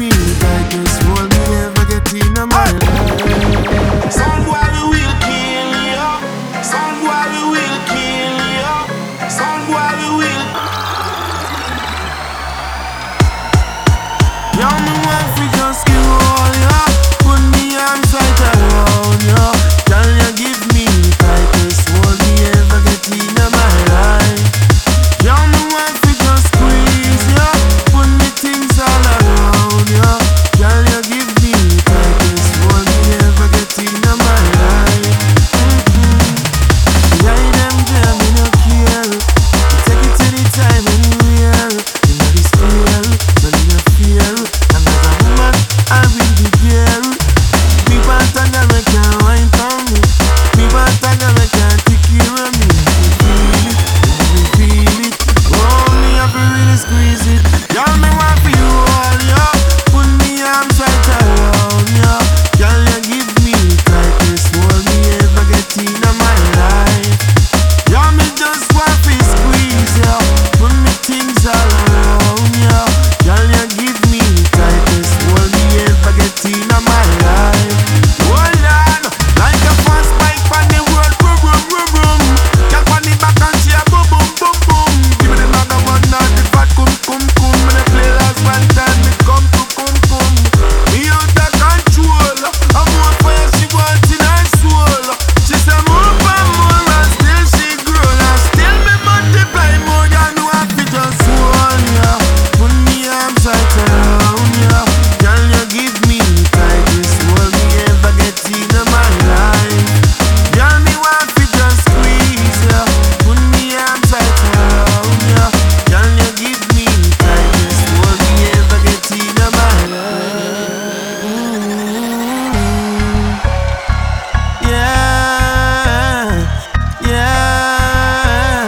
me the tightest hold me ever get in my life. Some boy we will kill you. Some boy we will kill you. Some boy we will. Yo, me want fi just give all ya, put me arms right around ya. Can you give me the tightest hold me ever get in my life? Yo, me want fi just squeeze ya, put me things all around ya. Can you give me the tightest hold me ever get in my life? Yeah, them there, me no care. Take it anytime, anywhere. You know this feel, so me no fear. And as a woman, I will be there. Me want a girl we can wine for me. Me want a girl we can take care of me. Me feel it, oh me have to really squeeze it. Y'all me want for you all, yo. Put me arms right around, yo. Girl, you give me the tightest hold me ever get in my life. Y'all me just want to squeeze, yo. Put me things all around, yo. Girl, you give me the tightest hold me ever get in my life. Hold on, like a fast bike on the road, boom boom boom boom. Girl on the back and she a boom boom boom boom. Give me the maga one and the fat cum cum cum. Me the play last one time me come to cum cum. Me out of control, I'm more fire she wants in her soul. She say more and more and still she grow and still me multiply more than what fi just hold ya. Put me arms right around ya. Girl, you give me the tightest hold me ever get in my life. Girl, me want fi just squeeze ya. Put me arms right around ya. Girl, you give me the tightest hold me ever get in my life. Yeah, yeah,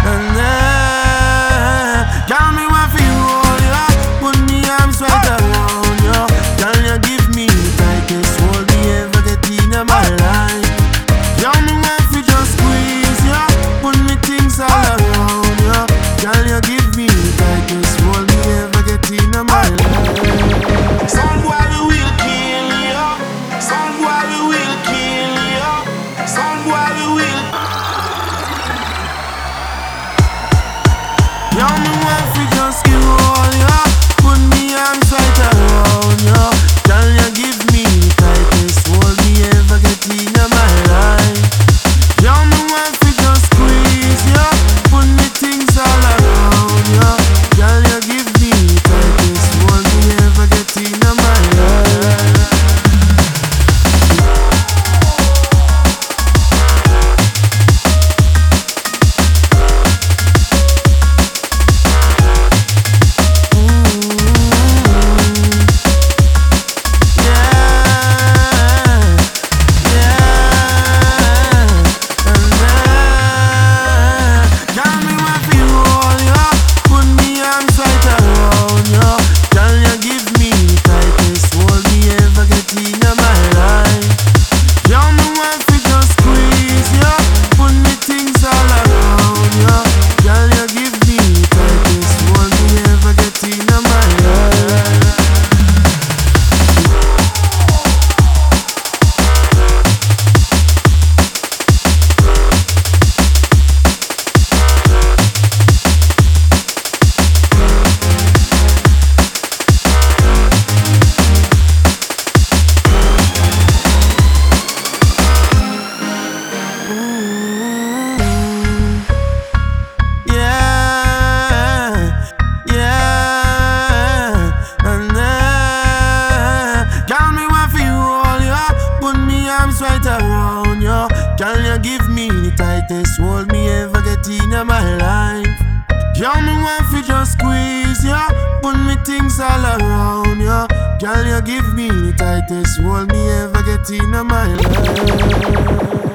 girl, me want fi hold ya. Put me arms right around ya. Girl, you give me the tightest hold me ever get in my life. Girl, me want fi just squeeze ya. Put me things all around ya. Girl, you give me the tightest hold me ever get in my life. Some boy we will kill you. Some boy we will kill you. Some boy we will. Yo, me want fi just give all ya. Put me arms right around ya. Girl, you give me the tightest hold me ever get in my life. Yo, me want fi just squeeze ya. Put me things all around ya. Girl, you give me the tightest hold me ever get in my life. Right around you. Can you give me the tightest hold me ever get in my life? Yo, me want fi just squeeze ya. Put me things all around ya. Can you give me the tightest hold me ever get in my life?